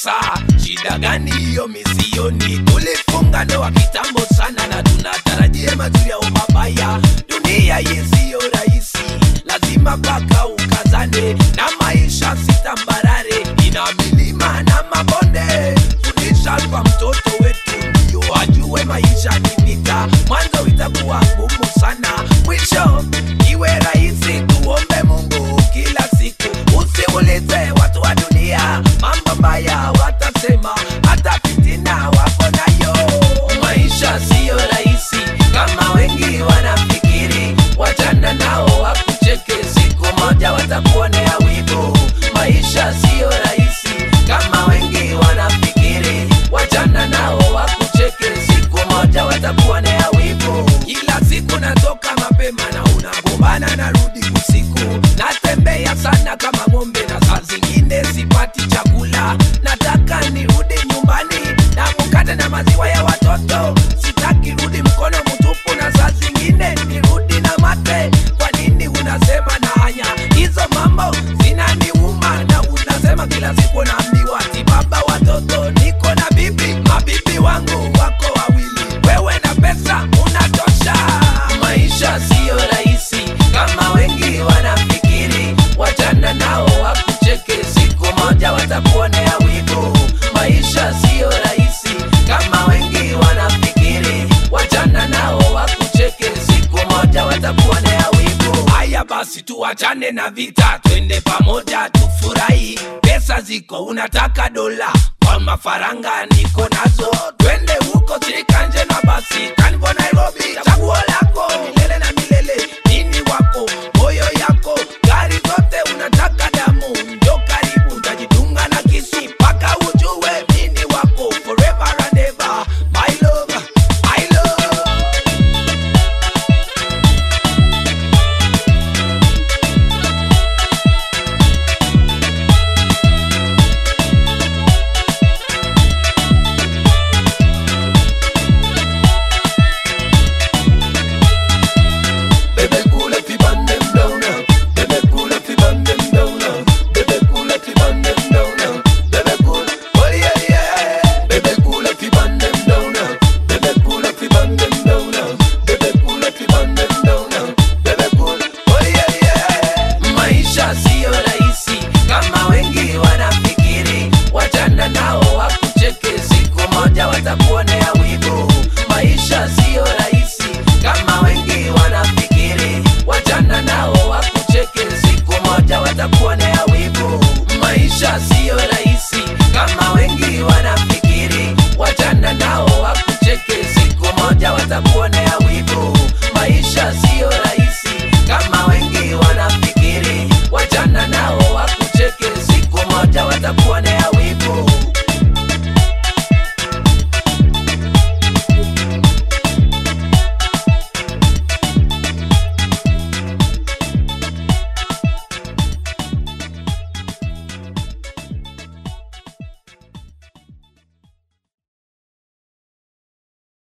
pesa. Shida gani hiyo misioni? Tulifunga ndoa kitambo sana na tunatarajia mazuri au mabaya. Dunia hii sio rahisi, lazima paka ukazane, na maisha si tambarare, ina milima na mabonde. Fundisha kwa mtoto wetu ndio ajue maisha ni vita. Mwanzo itakuwa ngumu sana, mwisho iwe rahisi. Tuombe Mungu kila siku, usiulize watu wa dunia mambo mbaya watasema, hata fitina wako nayo. Maisha sio rahisi kama wengi wanafikiri, wachana nao wakucheke, siku moja watakuonea wivu. Maisha sio rahisi kama wengi wanafikiri, wachana nao wakucheke, siku moja watakuonea wivu. Kila siku natoka mapema na unagombana, narudi usiku, natembea sana kama ng'ombe na saa zingine sipati chakula. Nataka nirudi nyumbani na mkate na maziwa ya watoto, sitaki rudi mkono mtupu, na saa zingine nirudi na mate. Kwa nini unasema na hanya? Hizo mambo zinaniuma, na unasema kila siku naambiwa ati baba watoto. Niko na bibi, mabibi wangu wako wawili, wewe na pesa unatosha. Maisha sio rahisi kama wengi wanafikiri, wachana nao wakucheke, siku moja watakuonea wivu. Maisha sio rahisi kama wengi wanafikiri, wachana nao wakucheke, siku moja watakuonea wivu. Haya basi tuachane na vita, twende pamoja tufurahi. Pesa ziko, unataka dola, kwa mafaranga niko nazo,